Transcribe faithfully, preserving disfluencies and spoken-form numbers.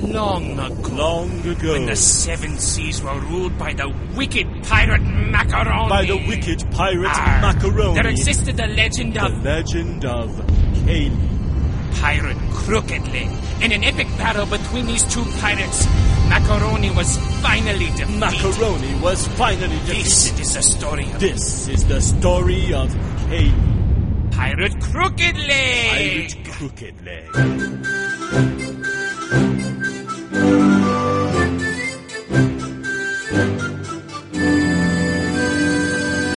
long ago. Long ago. When the seven seas were ruled by the wicked pirate Macaroni. By the wicked pirate Arr, Macaroni. There existed the legend The of... legend of Cayley. Pirate Crooked Leg. In an epic battle between these two pirates, Macaroni was finally defeated. Macaroni was finally defeated. This is the story of... This is the story of Cayley. Pirate Crooked Leg. Pirate Crooked Leg.